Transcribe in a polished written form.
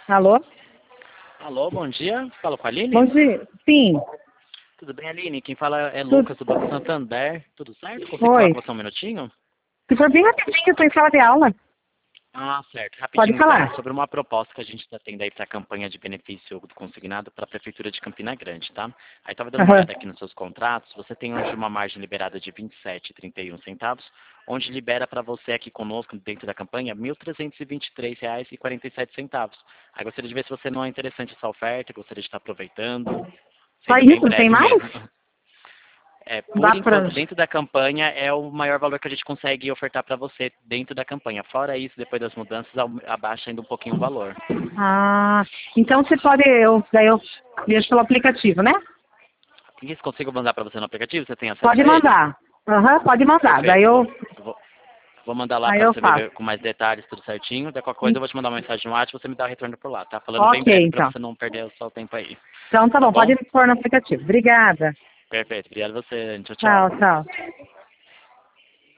Alô? Alô, bom dia. Falo com a Aline? Bom dia. Sim. Tudo bem, Aline? Quem fala é Tudo. Lucas, do Banco Santander. Tudo certo? Consigo falar Oi. com você um minutinho? Se for bem rapidinho, eu estou em sala de aula. Ah, certo. Pode Rapidinho, então. É falar. sobre uma proposta que a gente está tendo aí para a campanha de benefício do consignado para a Prefeitura de Campina Grande, tá? Aí estava dando uma Aham. olhada aqui nos seus contratos. Você tem hoje uma margem liberada de 27,31 centavos, onde libera para você aqui conosco, dentro da campanha, R$ 1.323,47. Aí gostaria de ver se você não é interessante essa oferta, gostaria de estar aproveitando, Só sendo bem isso? Tem breve mais? mesmo. É, Não por dá pra... enquanto, dentro da campanha, é o maior valor que a gente consegue ofertar para você dentro da campanha. Fora isso, depois das mudanças, abaixa ainda um pouquinho o valor. Ah, então você pode... daí eu vejo pelo aplicativo, né? Isso, consigo mandar para você no aplicativo? Você tem acesso Pode a ele? mandar. Aham, pode mandar. Daí Perfeito. eu, Vou mandar lá aí para eu você faço. ver com mais detalhes, tudo certinho. De qualquer coisa, eu vou te mandar uma mensagem no WhatsApp e você me dá o retorno por lá, tá? Falando bem Ok, breve para então. você não perder o seu tempo aí. Então tá Tá bom, bom? pode pôr no aplicativo. Obrigada. Perfeito. Obrigado a você. Tchau, Tchau, tchau. tchau.